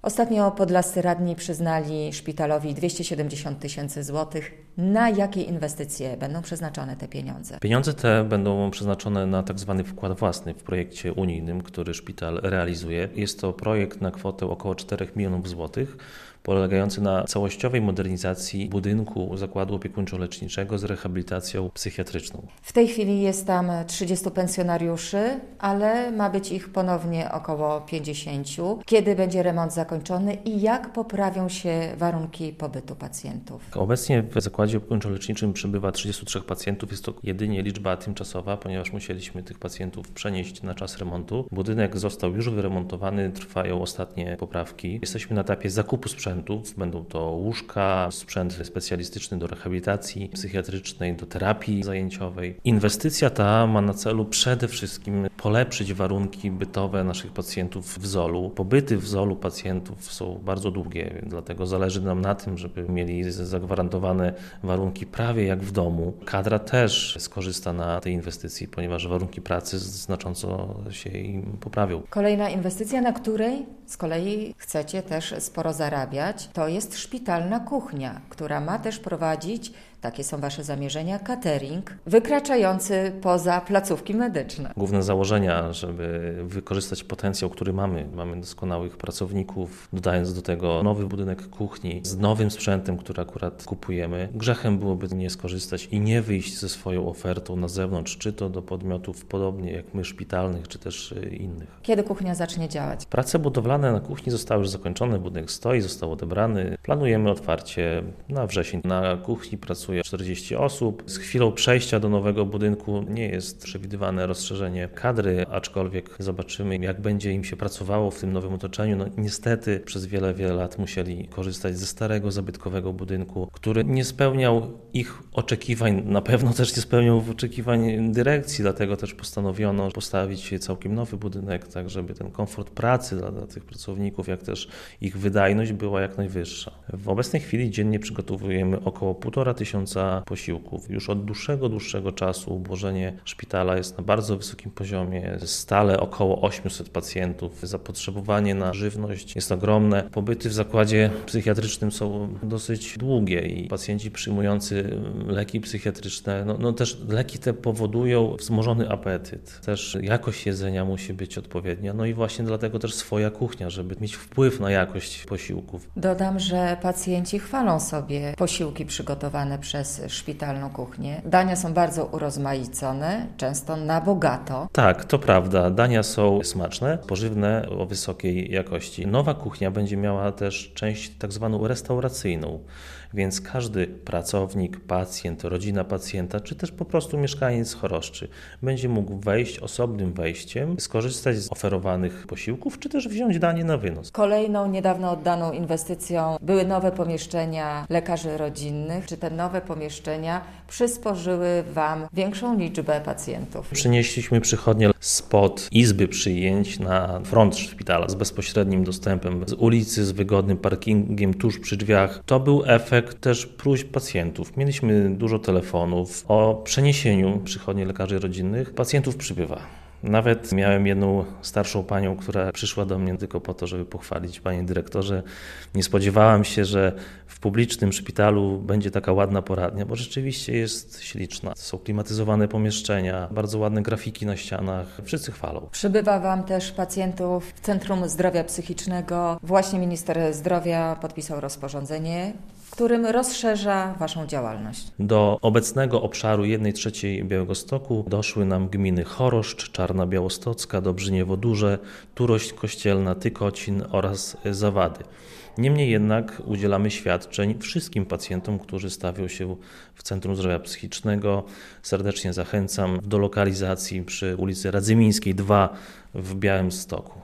Ostatnio podlascy radni przyznali szpitalowi 270 000 złotych. Na jakie inwestycje będą przeznaczone te pieniądze? Pieniądze te będą przeznaczone na tak zwany wkład własny w projekcie unijnym, który szpital realizuje. Jest to projekt na kwotę około 4 milionów złotych, polegający na całościowej modernizacji budynku zakładu opiekuńczo-leczniczego z rehabilitacją psychiatryczną. W tej chwili jest tam 30 pensjonariuszy, ale ma być ich ponownie około 50. Kiedy będzie remont zakończony i jak poprawią się warunki pobytu pacjentów? Obecnie w zakładzie opiekuńczo-leczniczym przybywa 33 pacjentów. Jest to jedynie liczba tymczasowa, ponieważ musieliśmy tych pacjentów przenieść na czas remontu. Budynek został już wyremontowany, trwają ostatnie poprawki. Jesteśmy na etapie zakupu sprzętu. Będą to łóżka, sprzęt specjalistyczny do rehabilitacji psychiatrycznej, do terapii zajęciowej. Inwestycja ta ma na celu przede wszystkim polepszyć warunki bytowe naszych pacjentów w ZOL-u. Pobyty w ZOL-u pacjentów są bardzo długie, dlatego zależy nam na tym, żeby mieli zagwarantowane warunki prawie jak w domu. Kadra też skorzysta na tej inwestycji, ponieważ warunki pracy znacząco się im poprawią. Kolejna inwestycja, na której z kolei chcecie też sporo zarabiać, to jest szpitalna kuchnia, która ma też prowadzić, takie są Wasze zamierzenia, catering wykraczający poza placówki medyczne. Główne założenia, żeby wykorzystać potencjał, który mamy. Mamy doskonałych pracowników, dodając do tego nowy budynek kuchni z nowym sprzętem, który akurat kupujemy. Grzechem byłoby nie skorzystać i nie wyjść ze swoją ofertą na zewnątrz, czy to do podmiotów podobnie jak my, szpitalnych, czy też innych. Kiedy kuchnia zacznie działać? Prace budowlane na kuchni zostały już zakończone, budynek stoi, został odebrany. Planujemy otwarcie na wrzesień. Na kuchni pracuje 40 osób. Z chwilą przejścia do nowego budynku nie jest przewidywane rozszerzenie kadry, aczkolwiek zobaczymy, jak będzie im się pracowało w tym nowym otoczeniu. No, niestety przez wiele lat musieli korzystać ze starego, zabytkowego budynku, który nie spełniał ich oczekiwań, na pewno też nie spełniał oczekiwań dyrekcji, dlatego też postanowiono postawić całkiem nowy budynek, tak żeby ten komfort pracy dla tych pracowników, jak też ich wydajność była jak najwyższa. W obecnej chwili dziennie przygotowujemy około 1500 posiłków. Już od dłuższego czasu obłożenie szpitala jest na bardzo wysokim poziomie. Stale około 800 pacjentów. Zapotrzebowanie na żywność jest ogromne. Pobyty w zakładzie psychiatrycznym są dosyć długie i pacjenci przyjmujący leki psychiatryczne, też leki te powodują wzmożony apetyt. Też jakość jedzenia musi być odpowiednia. No i właśnie dlatego też swoja kuchnia, żeby mieć wpływ na jakość posiłków. Dodam, że pacjenci chwalą sobie posiłki przygotowane przez szpitalną kuchnię. Dania są bardzo urozmaicone, często na bogato. Tak, to prawda. Dania są smaczne, pożywne, o wysokiej jakości. Nowa kuchnia będzie miała też część tak zwaną restauracyjną, więc każdy pracownik, pacjent, rodzina pacjenta, czy też po prostu mieszkaniec choroszczy będzie mógł wejść osobnym wejściem, skorzystać z oferowanych posiłków, czy też wziąć danie na wynos. Kolejną niedawno oddaną inwestycją były nowe pomieszczenia lekarzy rodzinnych. Czy te nowe pomieszczenia przysporzyły Wam większą liczbę pacjentów? Przenieśliśmy przychodnię spod izby przyjęć na front szpitala z bezpośrednim dostępem z ulicy, z wygodnym parkingiem tuż przy drzwiach. To był efekt też próśb pacjentów. Mieliśmy dużo telefonów o przeniesieniu przychodni lekarzy rodzinnych. Pacjentów przybywa. Nawet miałem jedną starszą panią, która przyszła do mnie tylko po to, żeby pochwalić: panie dyrektorze, nie spodziewałam się, że w publicznym szpitalu będzie taka ładna poradnia, bo rzeczywiście jest śliczna. Są klimatyzowane pomieszczenia, bardzo ładne grafiki na ścianach, wszyscy chwalą. Przybywa Wam też pacjentów w Centrum Zdrowia Psychicznego. Właśnie minister zdrowia podpisał rozporządzenie, którym rozszerza Waszą działalność. Do obecnego obszaru 1/3 Białegostoku doszły nam gminy Choroszcz, Czarna Białostocka, Dobrzyniewo Duże, Turośl Kościelna, Tykocin oraz Zawady. Niemniej jednak udzielamy świadczeń wszystkim pacjentom, którzy stawią się w Centrum Zdrowia Psychicznego. Serdecznie zachęcam do lokalizacji przy ulicy Radzymińskiej 2 w Białymstoku.